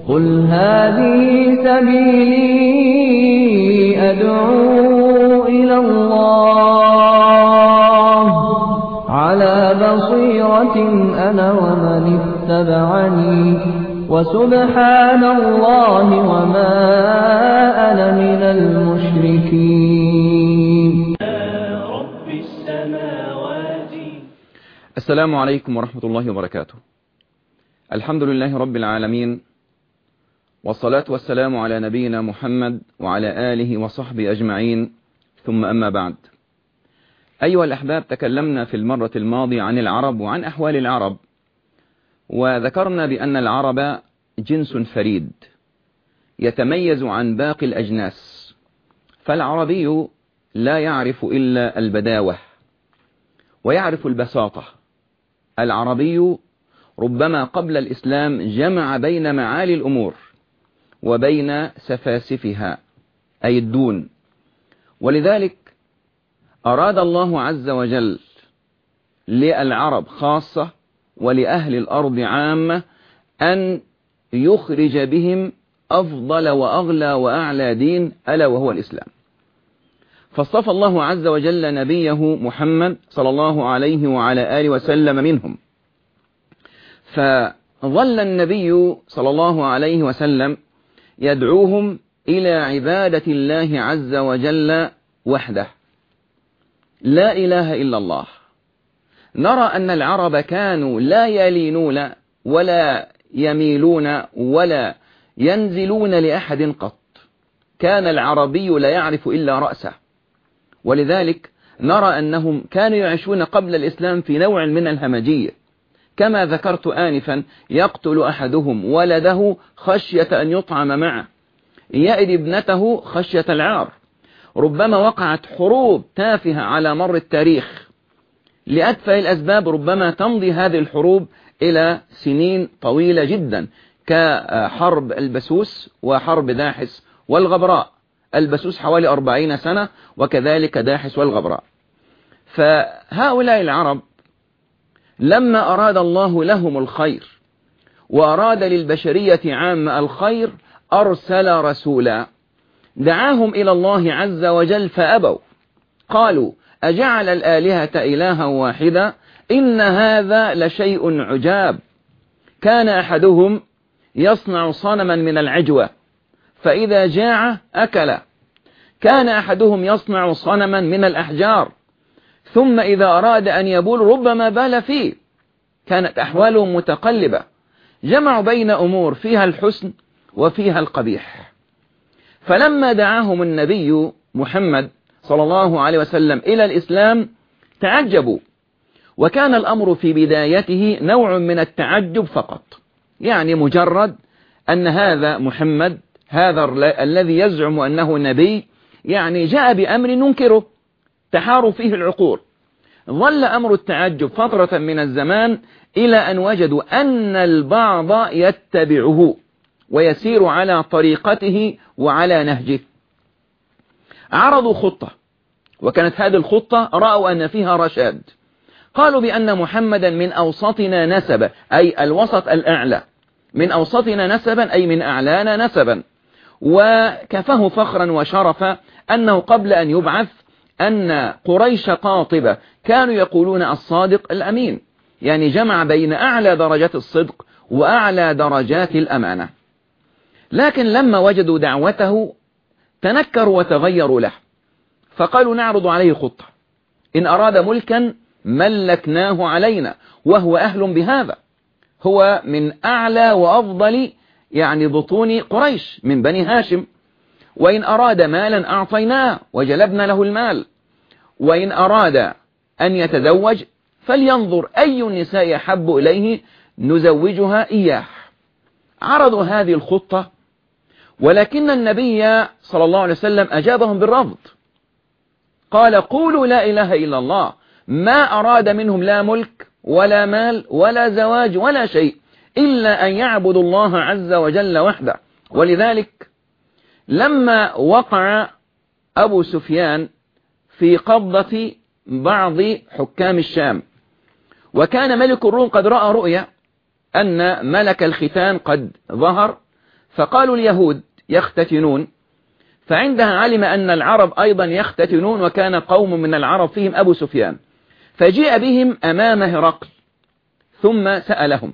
قل هذه سبيلي أدعو إلى الله على بصيرة أنا ومن اتبعني وسبحان الله وما أنا من المشركين. رب السماوات. السلام عليكم ورحمة الله وبركاته. الحمد لله رب العالمين، والصلاة والسلام على نبينا محمد وعلى آله وصحبه أجمعين، ثم أما بعد. أيها الأحباب، تكلمنا في المرة الماضية عن العرب وعن أحوال العرب، وذكرنا بأن العرب جنس فريد يتميز عن باقي الأجناس، فالعربي لا يعرف إلا البداوة ويعرف البساطة. العربي ربما قبل الإسلام جمع بين معالي الأمور وبين سفاسفها أي الدون، ولذلك أراد الله عز وجل للعرب خاصة ولأهل الأرض عامة أن يخرج بهم أفضل وأغلى وأعلى دين، ألا وهو الإسلام. فاصطفى الله عز وجل نبيه محمد صلى الله عليه وعلى آله وسلم منهم، فظل النبي صلى الله عليه وسلم يدعوهم إلى عبادة الله عز وجل وحده، لا إله إلا الله. نرى أن العرب كانوا لا يلينون ولا يميلون ولا ينزلون لأحد قط، كان العربي لا يعرف إلا رأسه، ولذلك نرى أنهم كانوا يعيشون قبل الإسلام في نوع من الهمجية، كما ذكرت آنفا: يقتل أحدهم ولده خشية أن يطعم معه، يأذي ابنته خشية العار. ربما وقعت حروب تافهة على مر التاريخ لأتفه الأسباب، ربما تمضي هذه الحروب إلى سنين طويلة جدا، كحرب البسوس وحرب داحس والغبراء. البسوس حوالي 40 سنة، وكذلك داحس والغبراء. فهؤلاء العرب لما أراد الله لهم الخير وأراد للبشرية عامة الخير أرسل رسولا دعاهم إلى الله عز وجل فأبوا، قالوا: أجعل الآلهة إلها واحدا إن هذا لشيء عجاب. كان أحدهم يصنع صنما من العجوة فإذا جاع أكل، كان أحدهم يصنع صنما من الأحجار ثم إذا أراد أن يبول ربما بال فيه. كانت أحوالهم متقلبة، جمعوا بين أمور فيها الحسن وفيها القبيح. فلما دعاهم النبي محمد صلى الله عليه وسلم إلى الإسلام تعجبوا، وكان الأمر في بدايته نوع من التعجب فقط، يعني مجرد أن هذا محمد، هذا الذي يزعم أنه نبي، يعني جاء بأمر ننكره، تحار فيه العقول. ظل أمر التعجب فترة من الزمان إلى أن وجدوا أن البعض يتبعه ويسير على طريقته وعلى نهجه. عرضوا خطة، وكانت هذه الخطة رأوا أن فيها رشاد. قالوا بأن محمدا من أوسطنا نسبا، أي الوسط الأعلى، من أوسطنا نسبا أي من أعلانا نسبا، وكفه فخرا وشرفا أنه قبل أن يبعث أن قريش قاطبة كانوا يقولون الصادق الأمين، يعني جمع بين أعلى درجات الصدق وأعلى درجات الأمانة. لكن لما وجدوا دعوته تنكروا وتغيروا له، فقالوا: نعرض عليه خطة، إن أراد ملكا ملكناه علينا وهو أهل بهذا، هو من أعلى وأفضل يعني بطون قريش من بني هاشم، وإن أراد مالا أعطيناه وجلبنا له المال، وإن أراد أن يتزوج فلينظر أي النساء أحب إليه نزوجها إياه. عرضوا هذه الخطة، ولكن النبي صلى الله عليه وسلم أجابهم بالرفض، قال: قولوا لا إله إلا الله. ما أراد منهم لا ملك ولا مال ولا زواج ولا شيء إلا أن يعبدوا الله عز وجل وحده. ولذلك لما وقع أبو سفيان في قبضة بعض حكام الشام، وكان ملك الروم قد رأى رؤيا أن ملك الختان قد ظهر، فقالوا اليهود يختتنون، فعندها علم أن العرب أيضا يختتنون، وكان قوم من العرب فيهم أبو سفيان، فجيء بهم أمام هرقل ثم سألهم: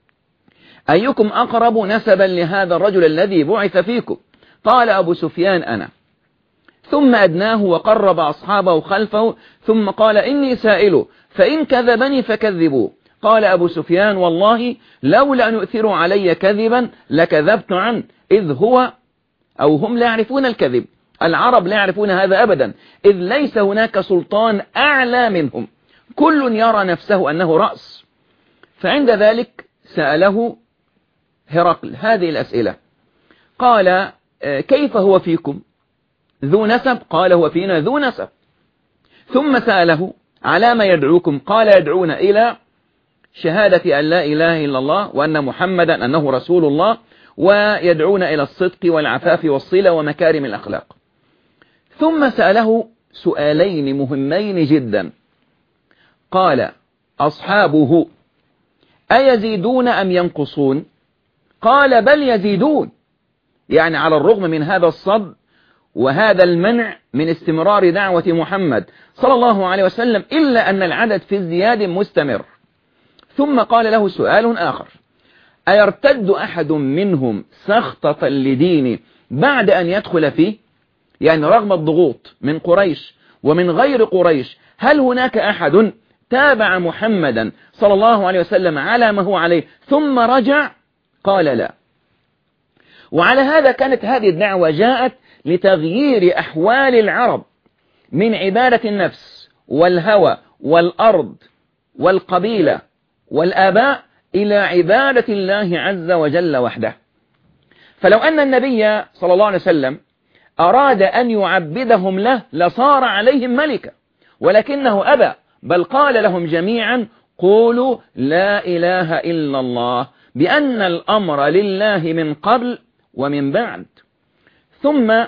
أيكم أقرب نسبا لهذا الرجل الذي بعث فيكم؟ قال أبو سفيان: أنا. ثم أدناه وقرب أصحابه خلفه، ثم قال: إني سائله، فإن كذبني فكذبوه. قال أبو سفيان: والله لولا أن يؤثروا علي كذبا لكذبت عنه، إذ هو أو هم لا يعرفون الكذب، العرب لا يعرفون هذا أبدا، إذ ليس هناك سلطان أعلى منهم، كل يرى نفسه أنه رأس. فعند ذلك سأله هرقل هذه الأسئلة، قال: كيف هو فيكم؟ ذو نسب؟ قال: هو فينا ذو نسب. ثم سأله: على ما يدعوكم؟ قال: يدعون إلى شهادة أن لا إله إلا الله وأن محمدا أنه رسول الله، ويدعون إلى الصدق والعفاف والصلة ومكارم الأخلاق. ثم سأله سؤالين مهمين جدا، قال: أصحابه أيزيدون أم ينقصون؟ قال: بل يزيدون، يعني على الرغم من هذا الصد وهذا المنع من استمرار دعوة محمد صلى الله عليه وسلم، إلا أن العدد في ازدياد مستمر. ثم قال له سؤال آخر: أيرتد أحد منهم سخطة لدينه بعد أن يدخل فيه؟ يعني رغم الضغوط من قريش ومن غير قريش، هل هناك أحد تابع محمدا صلى الله عليه وسلم على ما هو عليه ثم رجع؟ قال: لا. وعلى هذا كانت هذه الدعوة جاءت لتغيير أحوال العرب من عبادة النفس والهوى والأرض والقبيلة والآباء إلى عبادة الله عز وجل وحده. فلو أن النبي صلى الله عليه وسلم أراد أن يعبدهم له لصار عليهم ملكا، ولكنه أبى، بل قال لهم جميعا: قولوا لا إله إلا الله، بأن الأمر لله من قبل ومن بعد. ثم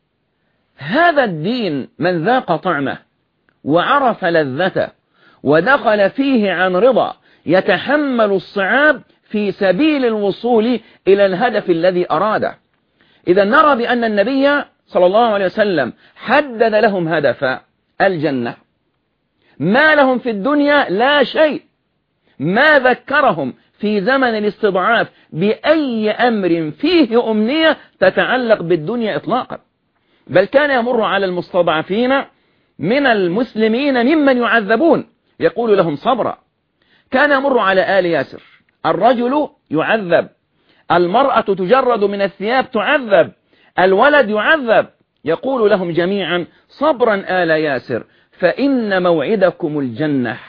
هذا الدين من ذاق طعمه وعرف لذته ودخل فيه عن رضا يتحمل الصعاب في سبيل الوصول إلى الهدف الذي أراده. إذا نرى بأن النبي صلى الله عليه وسلم حدد لهم هدف الجنة، ما لهم في الدنيا لا شيء، ما ذكرهم في زمن الاستضعاف بأي أمر فيه أمنية تتعلق بالدنيا إطلاقا، بل كان يمر على المستضعفين من المسلمين ممن يعذبون يقول لهم صبرا. كان يمر على آل ياسر، الرجل يعذب، المرأة تجرد من الثياب تعذب، الولد يعذب، يقول لهم جميعا: صبرا آل ياسر فإن موعدكم الجنة.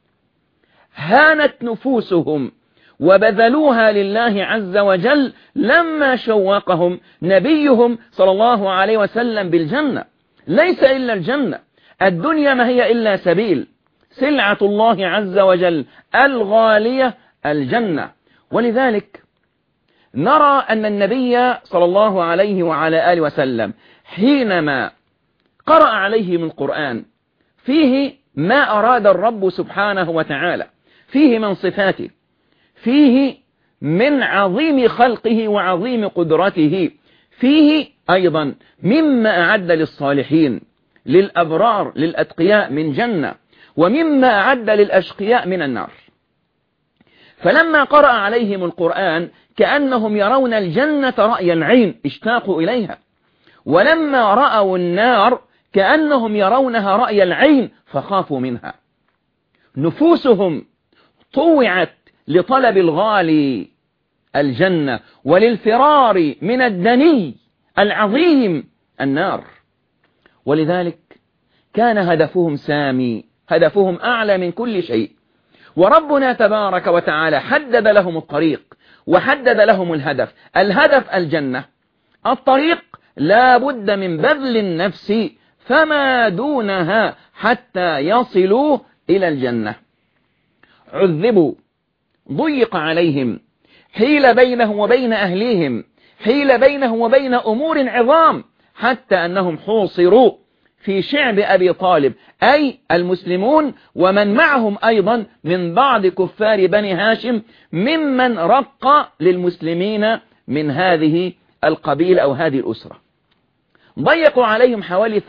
هانت نفوسهم وبذلوها لله عز وجل لما شوقهم نبيهم صلى الله عليه وسلم بالجنة. ليس إلا الجنة، الدنيا ما هي إلا سبيل، سلعة الله عز وجل الغالية الجنة. ولذلك نرى أن النبي صلى الله عليه وعلى آله وسلم حينما قرأ عليه من القرآن فيه ما أراد الرب سبحانه وتعالى، فيه من صفاته، فيه من عظيم خلقه وعظيم قدرته، فيه أيضا مما أعد للصالحين للأبرار للأتقياء من جنة، ومما أعد للأشقياء من النار. فلما قرأ عليهم القرآن كأنهم يرون الجنة رأي العين اشتاقوا إليها، ولما رأوا النار كأنهم يرونها رأي العين فخافوا منها. نفوسهم طوعت لطلب الغالي الجنة وللفرار من الدني العظيم النار. ولذلك كان هدفهم سامي، هدفهم أعلى من كل شيء. وربنا تبارك وتعالى حدد لهم الطريق وحدد لهم الهدف، الهدف الجنة، الطريق لا بد من بذل النفس فما دونها حتى يصلوا إلى الجنة. عذبوا، ضيق عليهم، حيل بينهم وبين أهليهم، حيل بينهم وبين أمور عظام، حتى أنهم حوصروا في شعب أبي طالب، أي المسلمون ومن معهم أيضا من بعض كفار بني هاشم ممن رق للمسلمين من هذه القبيلة أو هذه الأسرة. ضيقوا عليهم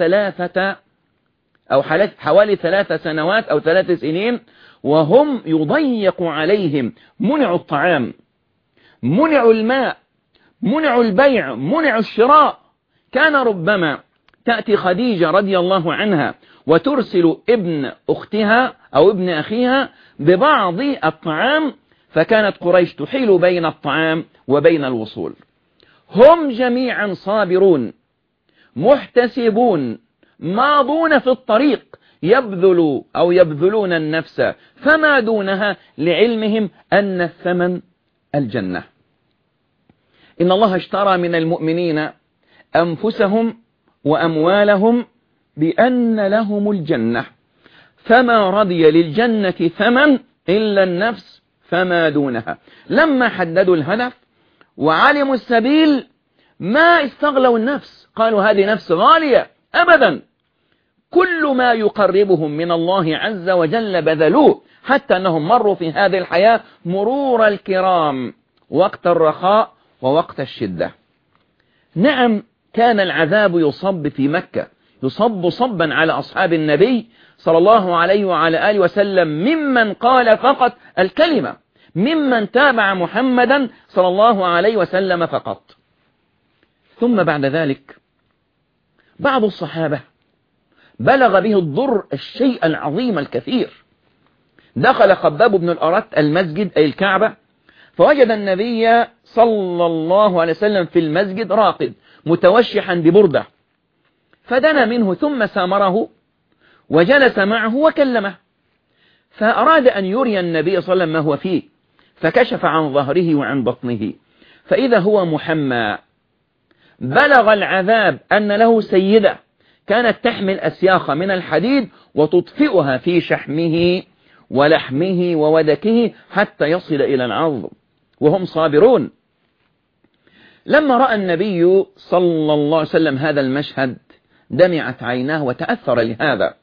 حوالي 3 سنوات أو 3 سنين، وهم يضيق عليهم، منعوا الطعام، منعوا الماء، منعوا البيع، منعوا الشراء. كان ربما تأتي خديجة رضي الله عنها وترسل ابن أختها أو ابن أخيها ببعض الطعام، فكانت قريش تحيل بين الطعام وبين الوصول. هم جميعا صابرون محتسبون ماضون في الطريق، يبذلون النفس فما دونها، لعلمهم أن الثمن الجنة. إن الله اشترى من المؤمنين أنفسهم وأموالهم بأن لهم الجنة، فما رضي للجنة ثمن إلا النفس فما دونها. لما حددوا الهدف وعلموا السبيل ما استغلوا النفس، قالوا هذه نفس غالية أبدا، كل ما يقربهم من الله عز وجل بذلوه، حتى أنهم مروا في هذه الحياة مرور الكرام وقت الرخاء ووقت الشدة. نعم، كان العذاب يصب في مكة، يصب صبا على أصحاب النبي صلى الله عليه وعلى آله وسلم، ممن قال فقط الكلمة، ممن تابع محمدا صلى الله عليه وسلم فقط. ثم بعد ذلك بعض الصحابة بلغ به الضر الشيء العظيم الكثير. دخل خباب بن الأرت المسجد أي الكعبة، فوجد النبي صلى الله عليه وسلم في المسجد راقد متوشحا ببردة، فدنا منه ثم سامره وجلس معه وكلمه، فأراد أن يري النبي صلى الله عليه وسلم ما هو فيه، فكشف عن ظهره وعن بطنه، فإذا هو محمى. بلغ العذاب أن له سيدة كانت تحمل أسياخ من الحديد وتطفئها في شحمه ولحمه وودكه حتى يصل إلى العظم، وهم صابرون. لما رأى النبي صلى الله عليه وسلم هذا المشهد دمعت عيناه وتأثر لهذا،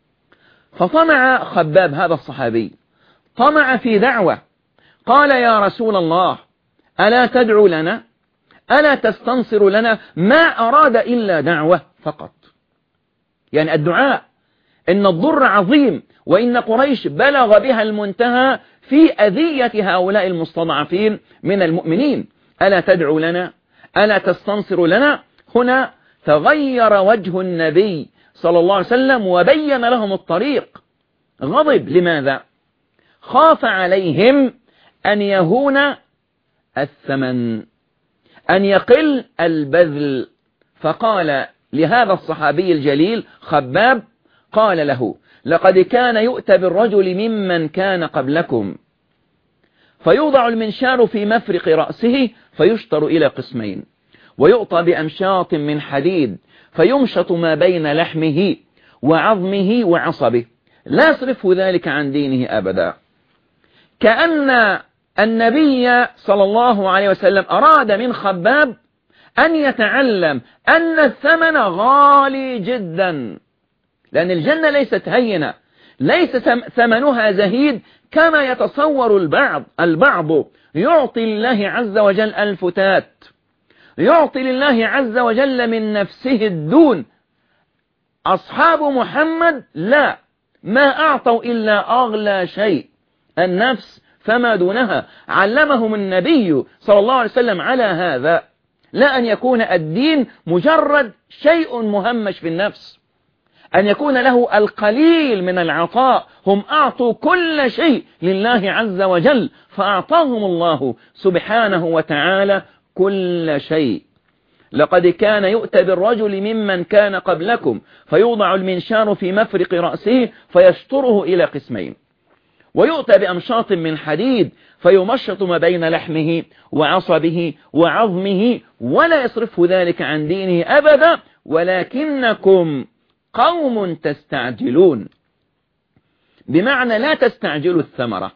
فطمع خباب هذا الصحابي، طمع في دعوة، قال يا رسول الله ألا تدعو لنا، ألا تستنصر لنا؟ ما أراد إلا دعوة فقط، يعني الدعاء. إن الضر عظيم، وإن قريش بلغ بها المنتهى في أذية هؤلاء المستضعفين من المؤمنين. ألا تدعو لنا، ألا تستنصر لنا؟ هنا تغير وجه النبي صلى الله عليه وسلم وبين لهم الطريق. غضب، لماذا؟ خاف عليهم أن يهون الثمن، أن يقل البذل، فقال لهذا الصحابي الجليل خباب، قال له لقد كان يؤتى بالرجل ممن كان قبلكم فيوضع المنشار في مفرق رأسه فيشطر إلى قسمين، ويؤطى بأمشاط من حديد فيمشط ما بين لحمه وعظمه وعصبه، لا يصرفه ذلك عن دينه أبدا. كأن النبي صلى الله عليه وسلم أراد من خباب أن يتعلم أن الثمن غالي جدا، لأن الجنة ليست هينة، ليس ثمنها زهيد كما يتصور البعض يعطي الله عز وجل الفتات، يعطي لله عز وجل من نفسه الدون. أصحاب محمد لا، ما أعطوا إلا أغلى شيء، النفس فما دونها. علمهم النبي صلى الله عليه وسلم على هذا، لا أن يكون الدين مجرد شيء مهمش في النفس، أن يكون له القليل من العطاء. هم أعطوا كل شيء لله عز وجل، فأعطاهم الله سبحانه وتعالى كل شيء. لقد كان يؤتى بالرجل ممن كان قبلكم فيوضع المنشار في مفرق رأسه فيشطره إلى قسمين، ويؤتى بأمشاط من حديد فيمشط ما بين لحمه وعصبه وعظمه، ولا يصرفه ذلك عن دينه أبدا، ولكنكم قوم تستعجلون. بمعنى لا تستعجلوا الثمرة.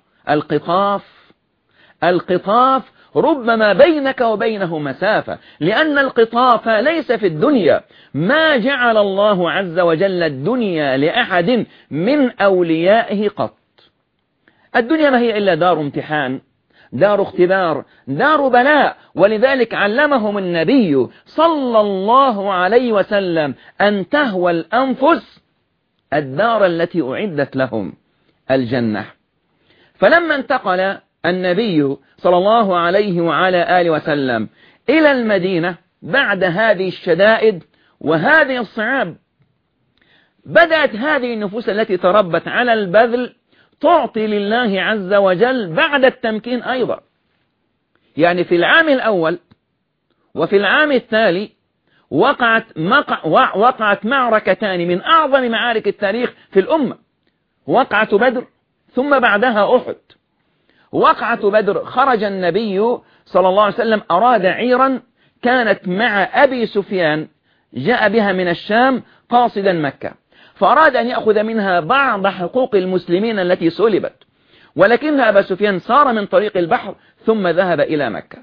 القطاف ربما بينك وبينه مسافة، لأن القطاف ليس في الدنيا. ما جعل الله عز وجل الدنيا لأحد من أوليائه قط. الدنيا ما هي إلا دار امتحان، دار اختبار، دار بلاء. ولذلك علمهم النبي صلى الله عليه وسلم أن تهوى الأنفس الدار التي أعدت لهم، الجنة. فلما انتقل النبي صلى الله عليه وعلى آله وسلم إلى المدينة بعد هذه الشدائد وهذه الصعاب، بدأت هذه النفوس التي تربت على البذل تعطي لله عز وجل بعد التمكين أيضا. يعني في العام الأول وفي العام التالي وقعت معركتان من أعظم معارك التاريخ في الأمة، وقعة بدر ثم بعدها أحد. وقعة بدر خرج النبي صلى الله عليه وسلم، أراد عيرا كانت مع أبي سفيان، جاء بها من الشام قاصدا مكة، فأراد أن يأخذ منها بعض حقوق المسلمين التي سلبت، ولكن أبا سفيان سار من طريق البحر ثم ذهب إلى مكة.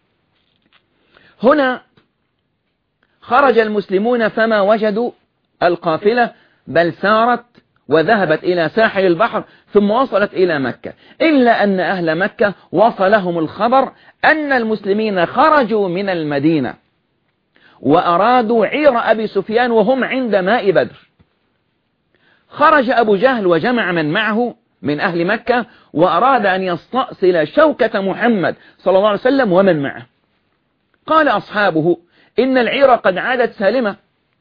هنا خرج المسلمون فما وجدوا القافلة، بل سارت وذهبت إلى ساحل البحر ثم وصلت إلى مكة، إلا أن أهل مكة وصلهم الخبر أن المسلمين خرجوا من المدينة وأرادوا عير أبي سفيان وهم عند ماء بدر. خرج أبو جهل وجمع من معه من أهل مكة وأراد أن يستأصل شوكة محمد صلى الله عليه وسلم ومن معه. قال أصحابه: إن العير قد عادت سالمة،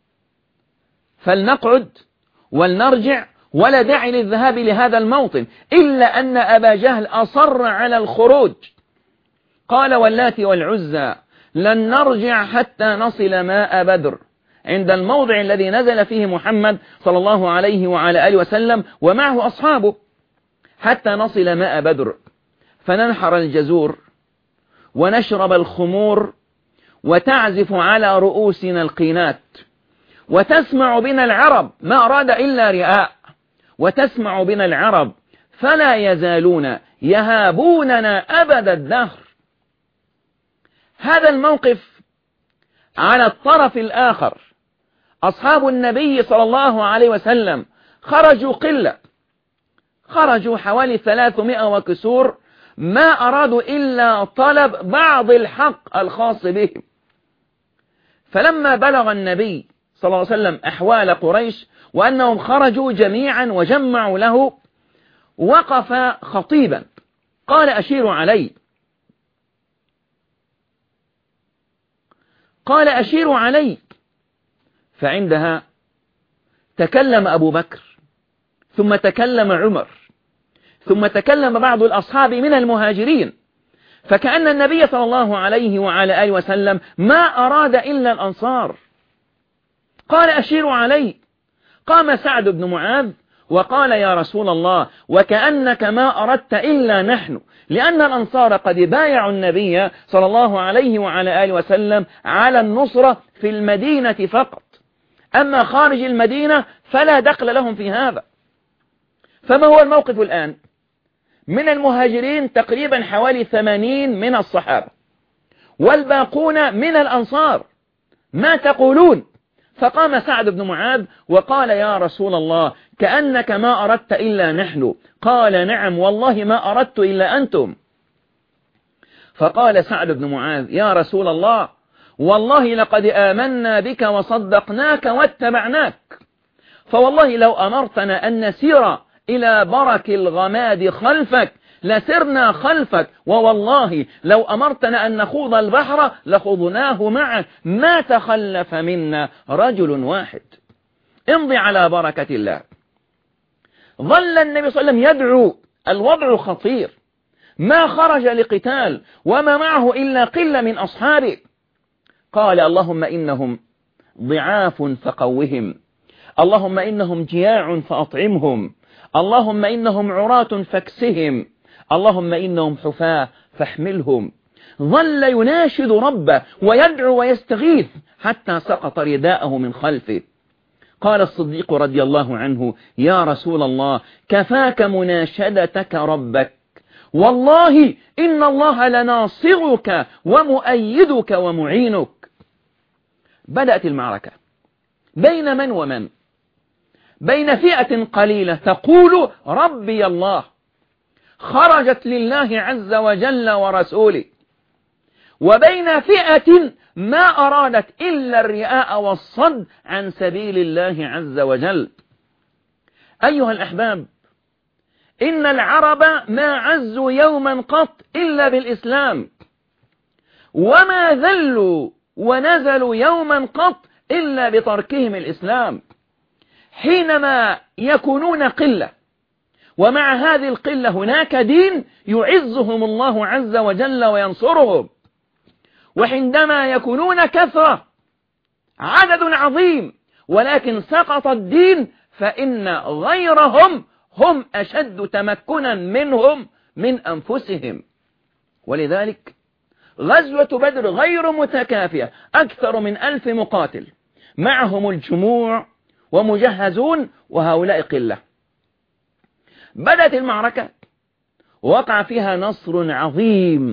فلنقعد ولنرجع ولا داعي للذهاب لهذا الموطن، إلا أن أبا جهل أصر على الخروج. قال: واللات والعزى لن نرجع حتى نصل ماء بدر، عند الموضع الذي نزل فيه محمد صلى الله عليه وعلى آله وسلم ومعه أصحابه، حتى نصل ماء بدر، فننحر الجزور ونشرب الخمور وتعزف على رؤوسنا القينات، وتسمع بنا العرب، ما أراد إلا رئاء، وتسمع بنا العرب فلا يزالون يهابوننا أبد الدهر. هذا الموقف. على الطرف الآخر أصحاب النبي صلى الله عليه وسلم خرجوا قلة، خرجوا حوالي 300 وكسور، ما أرادوا إلا طلب بعض الحق الخاص بهم. فلما بلغ النبي صلى الله عليه وسلم أحوال قريش وأنهم خرجوا جميعا وجمعوا له، وقف خطيبا قال: أشيروا علي، قال: أشيروا علي. فعندها تكلم أبو بكر، ثم تكلم عمر، ثم تكلم بعض الأصحاب من المهاجرين، فكأن النبي صلى الله عليه وعلى آله وسلم ما أراد إلا الأنصار. قال: أشيروا علي. قام سعد بن معاذ وقال: يا رسول الله، وكأنك ما أردت إلا نحن، لأن الأنصار قد بايعوا النبي صلى الله عليه وعلى آله وسلم على النصرة في المدينة فقط، أما خارج المدينة فلا دخل لهم في هذا. فما هو الموقف الآن؟ من المهاجرين تقريبا حوالي 80 من الصحابة، والباقون من الأنصار، ما تقولون؟ فقام سعد بن معاذ وقال: يا رسول الله، كأنك ما أردت إلا نحن. قال: نعم والله ما أردت إلا أنتم. فقال سعد بن معاذ: يا رسول الله، والله لقد آمنا بك وصدقناك واتبعناك، فوالله لو أمرتنا أن نسير إلى برك الغماد خلفك لسرنا خلفك، ووالله لو أمرتنا أن نخوض البحر لخوضناه معك، ما تخلف منا رجل واحد. امضي على بركة الله. ظل النبي صلى الله عليه وسلم يدعو، الوضع خطير، ما خرج لقتال وما معه إلا قلة من أصحابه. قال: اللهم إنهم ضعاف فقوهم، اللهم إنهم جياع فأطعمهم، اللهم إنهم عراة فاكسهم، اللهم إنهم حفاة فاحملهم. ظل يناشد ربه ويدعو ويستغيث حتى سقط رداءه من خلفه. قال الصديق رضي الله عنه: يا رسول الله، كفاك مناشدتك ربك، والله إن الله لناصرك ومؤيدك ومعينك. بدأت المعركة بين من ومن؟ بين فئة قليلة تقول ربي الله، خرجت لله عز وجل ورسوله، وبين فئة ما أرادت إلا الرياء والصد عن سبيل الله عز وجل. أيها الأحباب، إن العرب ما عزوا يوما قط إلا بالإسلام، وما ذلوا ونزلوا يوما قط إلا بتركهم الإسلام. حينما يكونون قلة ومع هذه القلة هناك دين يعزهم الله عز وجل وينصرهم، وعندما يكونون كثرة عدد عظيم ولكن سقط الدين فإن غيرهم هم أشد تمكنا منهم من أنفسهم. ولذلك غزوة بدر غير متكافئة، أكثر من 1000 مقاتل معهم الجموع ومجهزون، وهؤلاء قلة. بدأت المعركة، وقع فيها نصر عظيم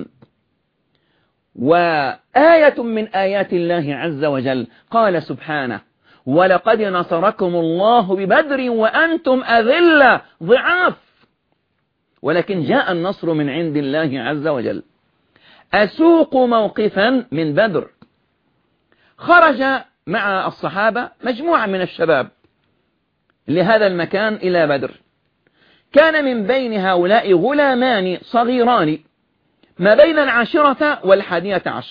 وآية من آيات الله عز وجل. قال سبحانه: ولقد نصركم الله ببدر وأنتم أذلة ضعاف، ولكن جاء النصر من عند الله عز وجل. أسوق موقفا من بدر، خرج مع الصحابة مجموعة من الشباب لهذا المكان إلى بدر. كان من بين هؤلاء غلامان صغيران ما بين 10 و11.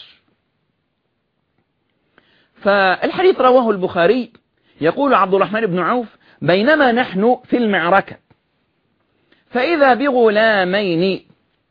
فالحديث رواه البخاري. يقول عبد الرحمن بن عوف: بينما نحن في المعركة فإذا بغلامين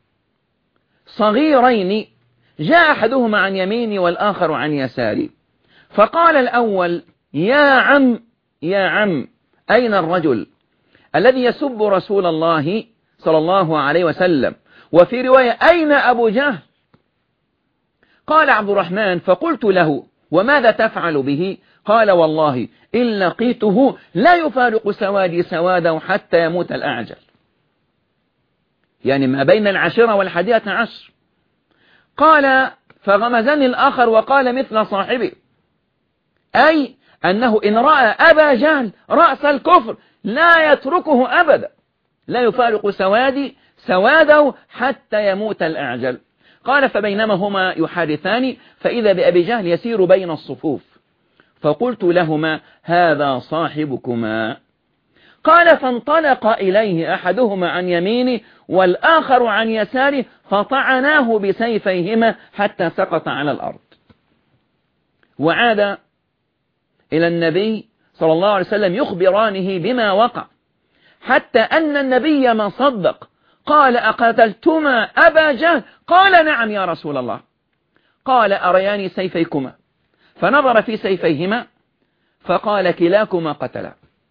صغيرين، جاء أحدهما عن يميني والآخر عن يساري، فقال الأول: يا عم أين الرجل الذي يسب رسول الله صلى الله عليه وسلم؟ وفي رواية: أين أبو جهل؟ قال عبد الرحمن: فقلت له: وماذا تفعل به؟ قال: والله إن لقيته لا يفارق سوادي سواده حتى يموت الأعجل. يعني ما بين 10 و11. قال: فغمزني الآخر وقال مثل صاحبي، أي أنه إن رأى أبا جهل رأس الكفر لا يتركه أبدا، لا يفارق سواده حتى يموت الأعجل. قال: فبينما هما يحادثان فإذا بأبي جهل يسير بين الصفوف، فقلت لهما: هذا صاحبكما. قال: فانطلق إليه أحدهما عن يمينه والآخر عن يساره، فطعناه بسيفيهما حتى سقط على الأرض. وعاد إلى النبي صلى الله عليه وسلم يخبرانه بما وقع، حتى أن النبي ما صدق. قال: أقتلتما أبا جهل؟ قال: نعم يا رسول الله. قال: أرياني سيفيكما؟ فنظر في سيفيهما فقال: كلاكما قتلا.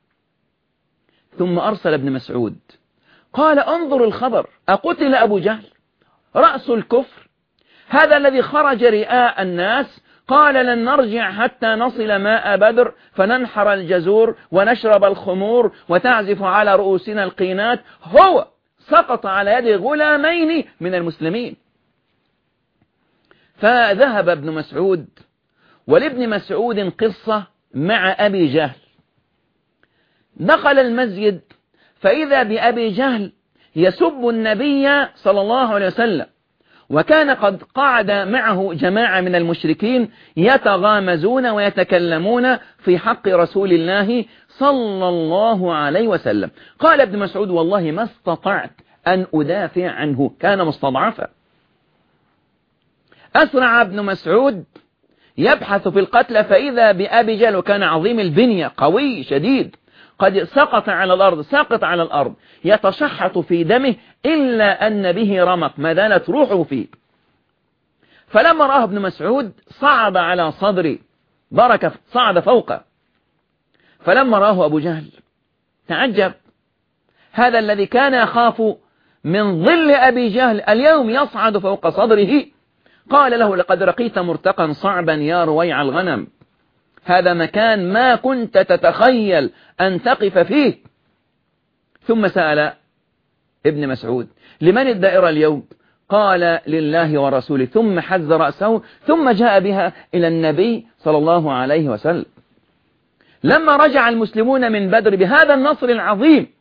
ثم أرسل ابن مسعود قال: انظر الخبر، أقتل أبو جهل رأس الكفر هذا الذي خرج رئاء الناس؟ قال: لن نرجع حتى نصل ماء بدر فننحر الجزور ونشرب الخمور وتعزف على رؤوسنا القينات. هو سقط على يد غلامين من المسلمين. فذهب ابن مسعود، ولابن مسعود قصة مع أبي جهل. دخل المسجد فإذا بأبي جهل يسب النبي صلى الله عليه وسلم، وكان قد قعد معه جماعة من المشركين يتغامزون ويتكلمون في حق رسول الله صلى الله عليه وسلم. قال ابن مسعود: والله ما استطعت أن أدافع عنه، كان مستضعفا. أسرع ابن مسعود يبحث في القتلى فإذا بأبي جهل، وكان عظيم البنية قوي شديد، قد سقط على الأرض يتشحط في دمه إلا أن به رمق ما زالت روحه فيه. فلما رآه ابن مسعود صعد على صدري، صعد فوقه. فلما رآه أبو جهل تعجب، هذا الذي كان يخاف من ظل أبي جهل اليوم يصعد فوق صدره. قال له: لقد رقيت مرتقا صعبا يا رويع الغنم، هذا مكان ما كنت تتخيل أن تقف فيه. ثم سأل ابن مسعود: لمن الدائرة اليوم؟ قال: لله ورسوله. ثم حز رأسه ثم جاء بها إلى النبي صلى الله عليه وسلم. لما رجع المسلمون من بدر بهذا النصر العظيم،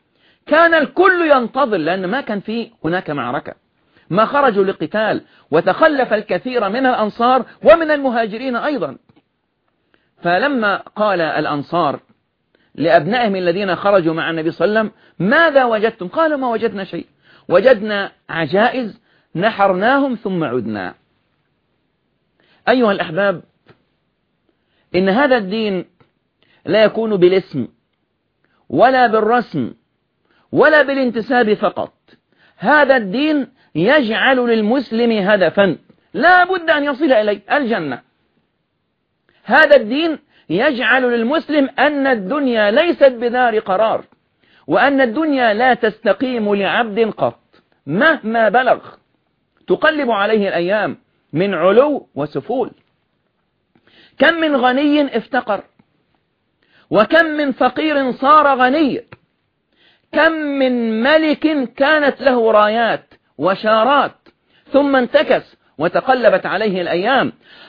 كان الكل ينتظر، لأن ما كان في هناك معركة، ما خرجوا لقتال، وتخلف الكثير من الأنصار ومن المهاجرين أيضا. فلما قال الأنصار لأبنائهم الذين خرجوا مع النبي صلى الله عليه وسلم ماذا وجدتم؟ قالوا ما وجدنا شيء، وجدنا عجائز نحرناهم ثم عدنا. أيها الأحباب، إن هذا الدين لا يكون بالاسم ولا بالرسم ولا بالانتساب فقط. هذا الدين يجعل للمسلم هدفا لا بد أن يصل إليه، الجنة. هذا الدين يجعل للمسلم أن الدنيا ليست بدار قرار، وأن الدنيا لا تستقيم لعبد قط مهما بلغ، تقلب عليه الأيام من علو وسفول. كم من غني افتقر، وكم من فقير صار غني، كم من ملك كانت له رايات وشارات ثم انتكس وتقلبت عليه الأيام.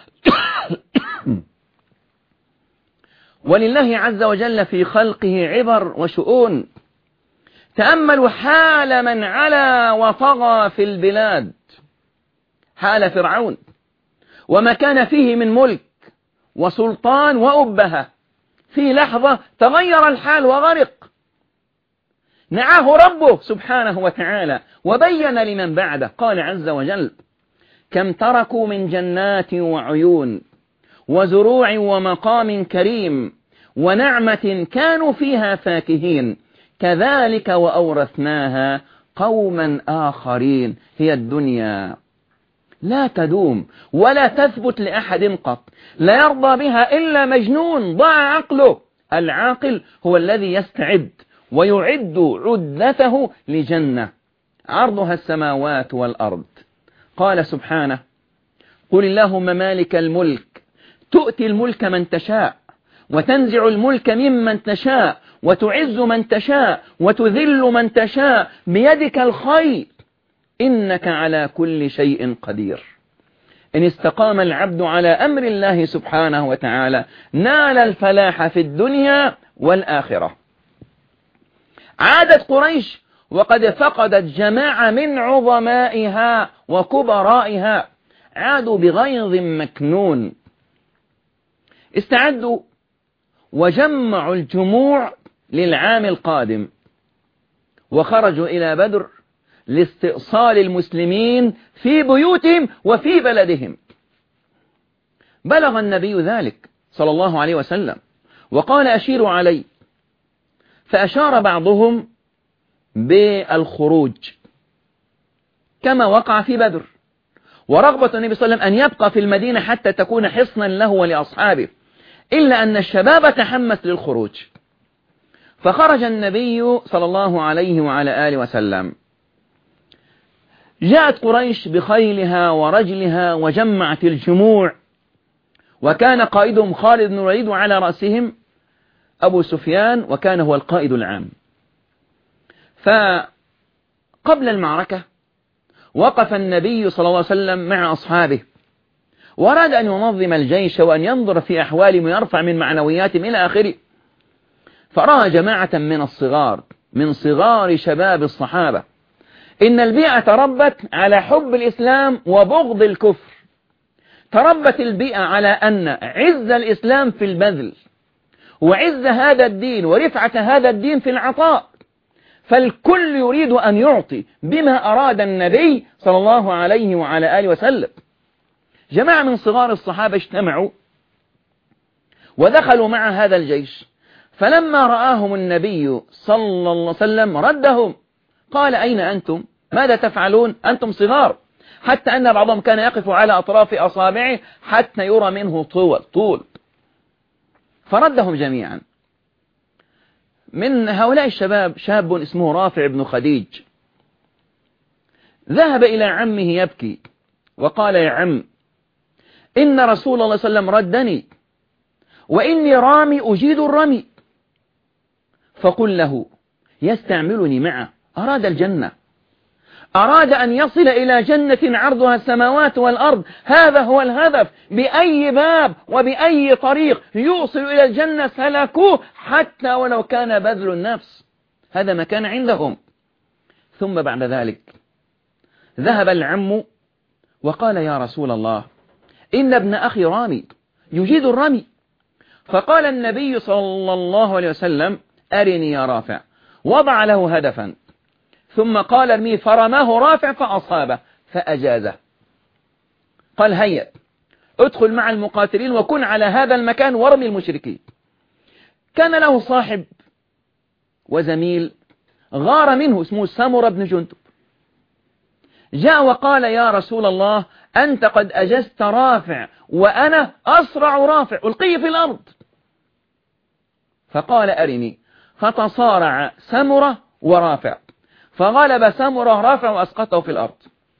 ولله عز وجل في خلقه عبر وشؤون. تأملوا حال من علا وطغى في البلاد، حال فرعون وما كان فيه من ملك وسلطان وأبهة، في لحظة تغير الحال وغرق. نعاه ربه سبحانه وتعالى وبين لمن بعده، قال عز وجل: كم تركوا من جنات وعيون وزروع ومقام كريم ونعمة كانوا فيها فاكهين كذلك وأورثناها قوما آخرين. هي الدنيا لا تدوم ولا تثبت لأحد قط، لا يرضى بها إلا مجنون ضاع عقله. العاقل هو الذي يستعد ويعد عدته لجنة عرضها السماوات والأرض. قال سبحانه: قل اللهم مالك الملك تؤتي الملك من تشاء وتنزع الملك ممن تشاء وتعز من تشاء وتذل من تشاء بيدك الخير إنك على كل شيء قدير. إن استقام العبد على أمر الله سبحانه وتعالى نال الفلاح في الدنيا والآخرة. عادت قريش وقد فقدت جماعة من عظمائها وكبرائها، عادوا بغيظ مكنون، استعدوا وجمعوا الجموع للعام القادم، وخرجوا إلى بدر لاستئصال المسلمين في بيوتهم وفي بلدهم. بلغ النبي ذلك صلى الله عليه وسلم وقال: أشيروا علي، فأشار بعضهم بالخروج كما وقع في بدر، ورغبة النبي صلى الله عليه وسلم أن يبقى في المدينة حتى تكون حصنا له ولأصحابه، إلا أن الشباب تحمس للخروج. فخرج النبي صلى الله عليه وعلى آله وسلم. جاءت قريش بخيلها ورجلها وجمعت الجموع، وكان قائدهم خالد بن الوليد وعلى رأسهم أبو سفيان، وكان هو القائد العام. فقبل المعركة وقف النبي صلى الله عليه وسلم مع أصحابه، وأراد أن ينظم الجيش وأن ينظر في أحوالهم ويرفع من معنوياتهم إلى آخره. فرأى جماعة من الصغار، من صغار شباب الصحابة، إن البيئة تربت على حب الإسلام وبغض الكفر، تربت البيئة على أن عز الإسلام في البذل، وعز هذا الدين ورفعة هذا الدين في العطاء، فالكل يريد أن يعطي بما أراد النبي صلى الله عليه وعلى آله وسلم. جماعة من صغار الصحابة اجتمعوا ودخلوا مع هذا الجيش، فلما رآهم النبي صلى الله عليه وسلم ردهم، قال: أين أنتم؟ ماذا تفعلون؟ أنتم صغار، حتى أن بعضهم كان يقف على أطراف أصابعه حتى يرى منه طول. فردهم جميعا. من هؤلاء الشباب شاب اسمه رافع بن خديج، ذهب إلى عمه يبكي وقال: يا عم، إن رسول الله صلى الله عليه وسلم ردني، وإني رامي أجيد الرمي، فقل له يستعملني معه. أراد الجنة، أراد أن يصل إلى جنة عرضها السماوات والأرض، هذا هو الهدف. بأي باب وبأي طريق يوصل إلى الجنة سلكوه، حتى ولو كان بذل النفس. هذا ما كان عندهم. ثم بعد ذلك ذهب العم وقال يا رسول الله إن ابن أخي رامي يجيد الرمي. فقال النبي صلى الله عليه وسلم أرني يا رافع. وضع له هدفا ثم قال ارميه، فرماه رافع فأصابه فأجازه. قال هيا ادخل مع المقاتلين وكن على هذا المكان وارمي المشركين. كان له صاحب وزميل غار منه اسمه سمرة بن جندب، جاء وقال يا رسول الله أنت قد أجزت رافع وأنا أسرع رافع، ألقيه في الأرض. فقال أرني، فتصارع سمرة ورافع، فغلب سمرة رافع وأسقطه في الأرض.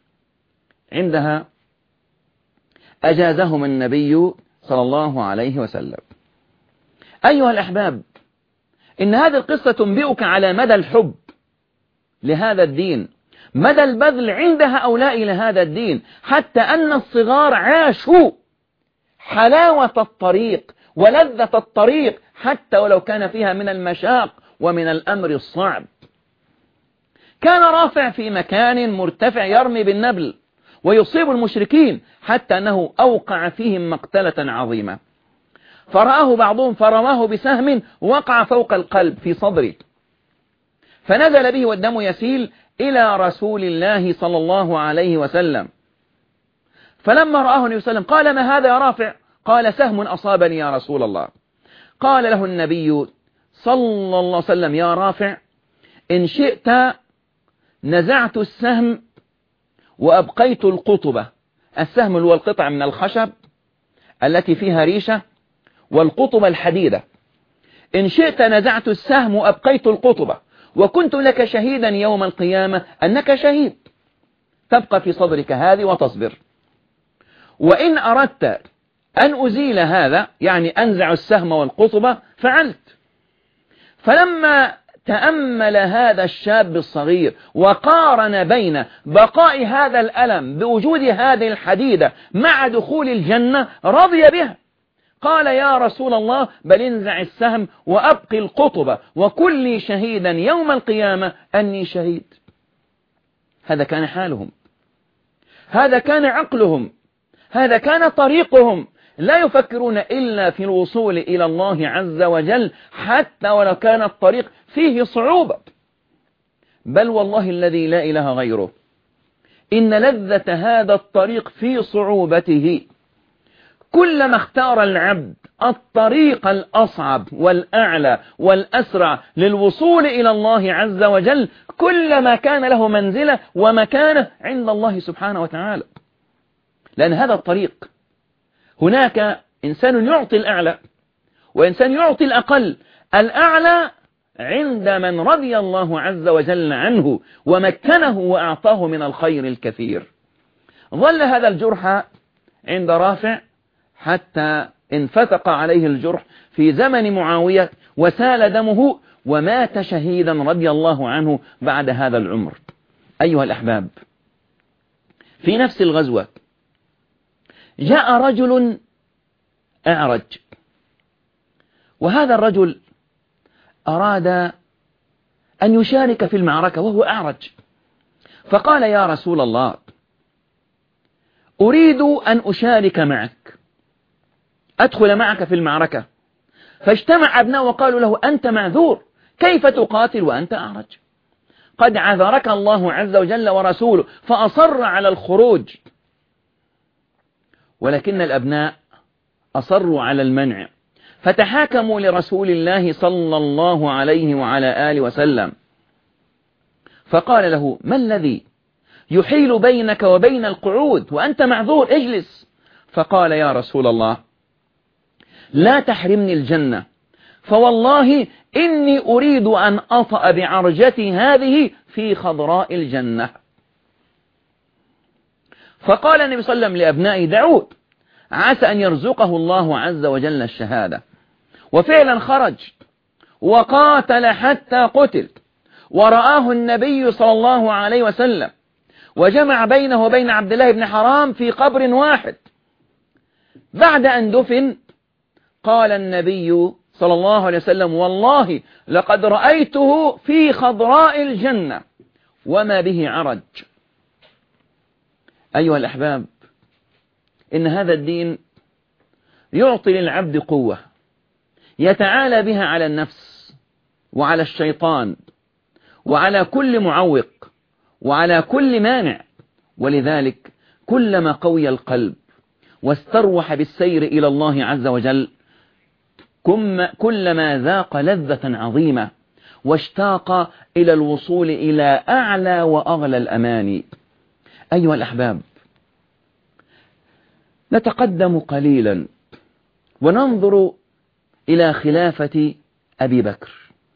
عندها أجازهم النبي صلى الله عليه وسلم. أيها الأحباب، إن هذه القصة تنبئك على مدى الحب لهذا الدين، مدى البذل عند هؤلاء لهذا الدين، حتى أن الصغار عاشوا حلاوة الطريق ولذة الطريق حتى ولو كان فيها من المشاق ومن الأمر الصعب. كان رافع في مكان مرتفع يرمي بالنبل ويصيب المشركين حتى أنه أوقع فيهم مقتلة عظيمة، فرآه بعضهم فرماه بسهم وقع فوق القلب في صدره، فنزل به والدم يسيل إلى رسول الله صلى الله عليه وسلم. فلما رآه النبي صلى الله عليه وسلم قال ما هذا يا رافع؟ قال سهم أصابني يا رسول الله. قال له النبي صلى الله عليه وسلم يا رافع إن شئت نزعت السهم وأبقيت القطبة. السهم هو القطع من الخشب التي فيها ريشة، والقطبة الحديدة. إن شئت نزعت السهم وأبقيت القطبة وكنت لك شهيدا يوم القيامة أنك شهيد، تبقى في صدرك هذه وتصبر. وإن أردت أن أزيل هذا، يعني أنزع السهم والقطبة، فعلت. فلما تأمل هذا الشاب الصغير وقارن بين بقاء هذا الألم بوجود هذه الحديدة مع دخول الجنة رضي بها. قال يا رسول الله بل انزع السهم وأبقي القطبة وكن لي شهيدا يوم القيامة أني شهيد. هذا كان حالهم، هذا كان عقلهم، هذا كان طريقهم. لا يفكرون إلا في الوصول إلى الله عز وجل حتى ولو كان الطريق فيه صعوبة. بل والله الذي لا إله غيره إن لذة هذا الطريق في صعوبته. كلما اختار العبد الطريق الأصعب والأعلى والأسرع للوصول إلى الله عز وجل كلما كان له منزلة ومكانة عند الله سبحانه وتعالى. لأن هذا الطريق هناك إنسان يعطي الأعلى وإنسان يعطي الأقل. الأعلى عند من رضي الله عز وجل عنه ومكنه وأعطاه من الخير الكثير. ظل هذا الجرح عند رافع حتى انفتق عليه الجرح في زمن معاوية وسال دمه ومات شهيدا رضي الله عنه بعد هذا العمر. أيها الأحباب، في نفس الغزوة جاء رجل أعرج، وهذا الرجل أراد أن يشارك في المعركة وهو أعرج، فقال يا رسول الله أريد أن أشارك معك، أدخل معك في المعركة. فاجتمع أبناء وقالوا له أنت معذور، كيف تقاتل وأنت أعرج؟ قد عذرك الله عز وجل ورسوله، فأصر على الخروج. ولكن الأبناء أصروا على المنع، فتحاكموا لرسول الله صلى الله عليه وعلى آله وسلم، فقال له ما الذي يحيل بينك وبين القعود وأنت معذور؟ اجلس. فقال يا رسول الله لا تحرمني الجنة، فوالله إني أريد أن أطأ بعرجتي هذه في خضراء الجنة. فقال النبي صلى الله عليه وسلم لأبنائه دعوه، عسى أن يرزقه الله عز وجل الشهادة. وفعلا خرج وقاتل حتى قتل، ورآه النبي صلى الله عليه وسلم وجمع بينه وبين عبد الله بن حرام في قبر واحد. بعد أن دفن قال النبي صلى الله عليه وسلم: والله لقد رأيته في خضراء الجنة وما به عرج. أيها الأحباب، إن هذا الدين يعطي للعبد قوة يتعالى بها على النفس وعلى الشيطان وعلى كل معوق وعلى كل مانع. ولذلك كلما قوي القلب واستروح بالسير إلى الله عز وجل كلما ذاق لذة عظيمة واشتاق إلى الوصول إلى أعلى وأغلى الأماني. أيها الأحباب، نتقدم قليلا وننظر إلى خلافة أبي بكر،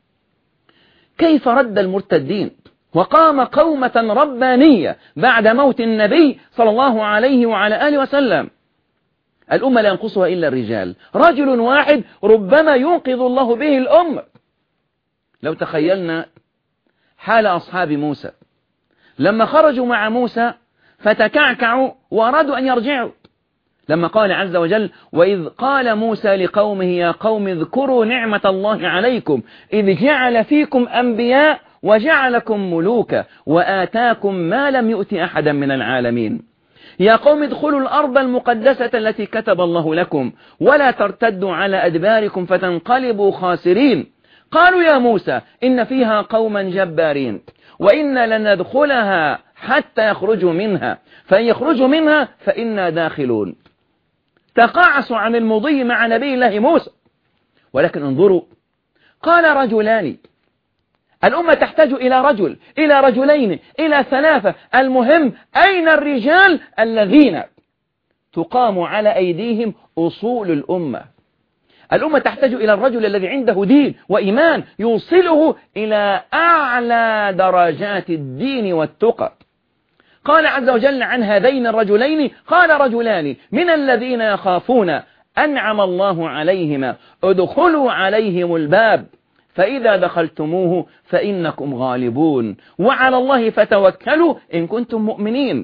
كيف رد المرتدين وقام قومة ربانية بعد موت النبي صلى الله عليه وعلى آله وسلم. الأمة لا ينقصها إلا الرجال، رجل واحد ربما ينقذ الله به الأمة. لو تخيلنا حال أصحاب موسى لما خرجوا مع موسى فتكعكعوا وأرادوا أن يرجعوا، لما قال عز وجل: وإذ قال موسى لقومه يا قوم اذكروا نعمة الله عليكم إذ جعل فيكم أنبياء وجعلكم ملوكا وآتاكم ما لم يؤت أحدا من العالمين يا قوم ادخلوا الأرض المقدسة التي كتب الله لكم ولا ترتدوا على أدباركم فتنقلبوا خاسرين. قالوا يا موسى إن فيها قوما جبارين وإنا لن ندخلها حتى يخرجوا منها فإن يخرجوا منها فإنا داخلون. تقاعسوا عن المضي مع نبي الله موسى. ولكن انظروا، قال رجلان، الأمة تحتاج إلى رجل، إلى رجلين، إلى ثلاثة، المهم أين الرجال الذين تقام على أيديهم أصول الأمة؟ الأمة تحتاج إلى الرجل الذي عنده دين وإيمان يوصله إلى أعلى درجات الدين والتقى. قال عز وجل عن هذين الرجلين: قال رجلان من الذين يخافون أنعم الله عليهما ادخلوا عليهم الباب فإذا دخلتموه فإنكم غالبون وعلى الله فتوكلوا إن كنتم مؤمنين.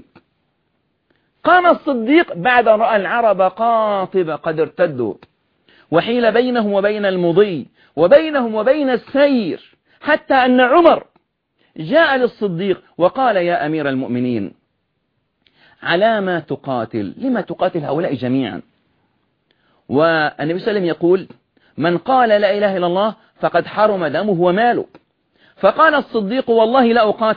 قام الصديق بعد أن رأى العرب قاطبة قد ارتدوا وحيل بينهم وبين المضي وبينهم وبين السير، حتى أن عمر جاء للصديق وقال: يا أمير المؤمنين، على ما تقاتل؟ لما تقاتل هؤلاء جميعا؟ والنبي صلى الله عليه وسلم يقول: من قال لا إله إلا الله فقد حرم دمه وماله. فقال الصديق: والله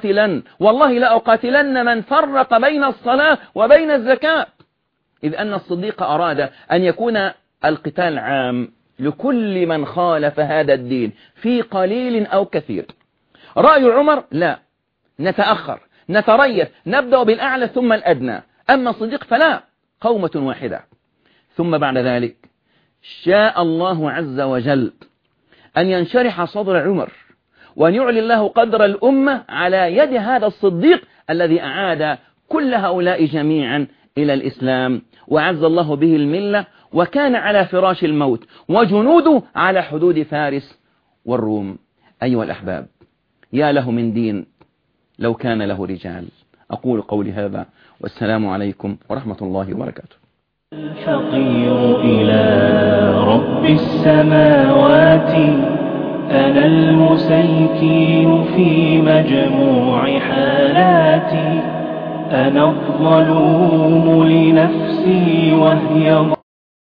لا أقاتلن من فرق بين الصلاة وبين الزكاة. إذ أن الصديق أراد أن يكون القتال عام لكل من خالف هذا الدين في قليل أو كثير. رأي عمر: لا، نتأخر، نتريث، نبدأ بالأعلى ثم الأدنى. أما الصديق فلا، قومة واحدة. ثم بعد ذلك شاء الله عز وجل أن ينشرح صدر عمر وأن يعلي الله قدر الأمة على يد هذا الصديق الذي أعاد كل هؤلاء جميعا إلى الإسلام وعز الله به الملة، وكان على فراش الموت وجنوده على حدود فارس والروم. أيها الأحباب، يا له من دين لو كان له رجال. أقول قولي هذا والسلام عليكم ورحمة الله وبركاته. الفقير إلى رب السماوات أنا المسيكين في مجموع حالاتي، أنا الظلوم لنفسي وهي